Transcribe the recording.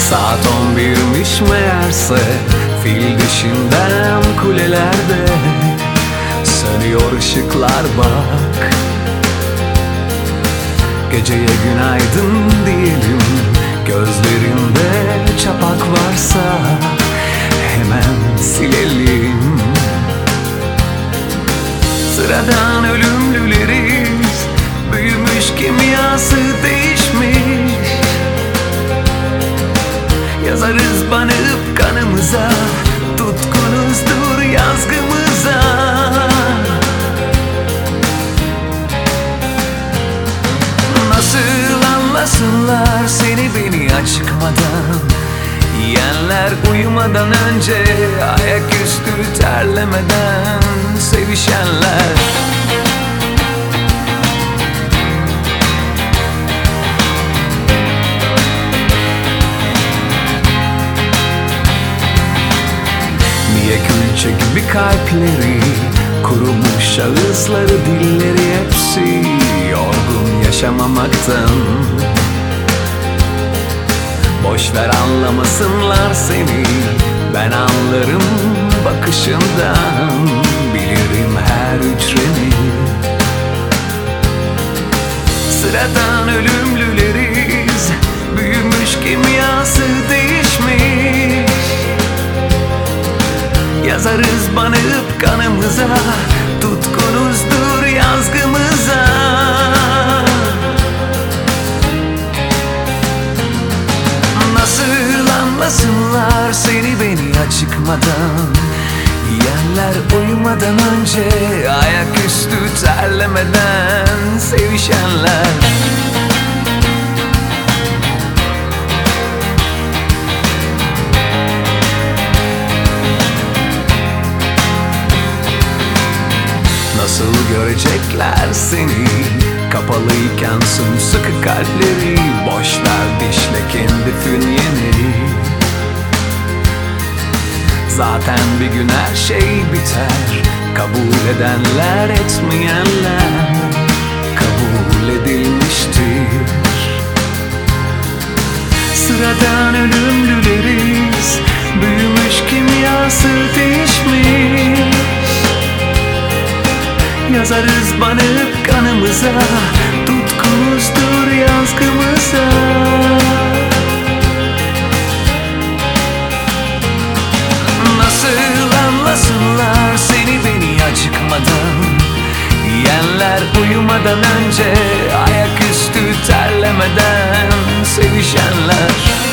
Saat 11'miş meğerse, fil dişinden kulelerde sönüyor ışıklar bak. Geceye günaydın diyelim, gözlerinde çapak varsa hemen silelim. Sıradan ölümlüleriz, büyümüş kimyası değişmiş. Yazarız banıp kanımıza, tutkunuzdur yazgımıza. Nasıl anlasınlar seni beni acıkmadan, yiyenler uyumadan önce, ayaküstü terlemeden sevişenler. Niye külçe gibi kalpleri, kurumuş ağızları, dilleri hepsi yorgun yaşamamaktan. Boşver anlamasınlar seni, ben anlarım bakışından, bilirim her hücreni. Sıradan ölümlüleriz, büyümüş kimyası değişmiş. Yazarız banıp kanımıza, tutkunuzdur yazgımıza. Nasıl anlasınlar seni beni acıkmadan, yiyenler uyumadan önce, ayaküstü terlemeden sevişenler. Nasıl görecekler seni, kapalıyken sımsıkı kalpleri, boşver dişle kendi fünyeni. Zaten bir gün her şey biter, kabul edenler etmeyenler kabul edilmiştir. Sıradan ölümlüleriz, büyümüş kimyası değişmiş. Yazarız banıp kanımıza, tutkunuzdur yazgımıza. Nasıl anlasınlar seni beni acıkmadan, yiyenler uyumadan önce, ayaküstü terlemeden sevişenler.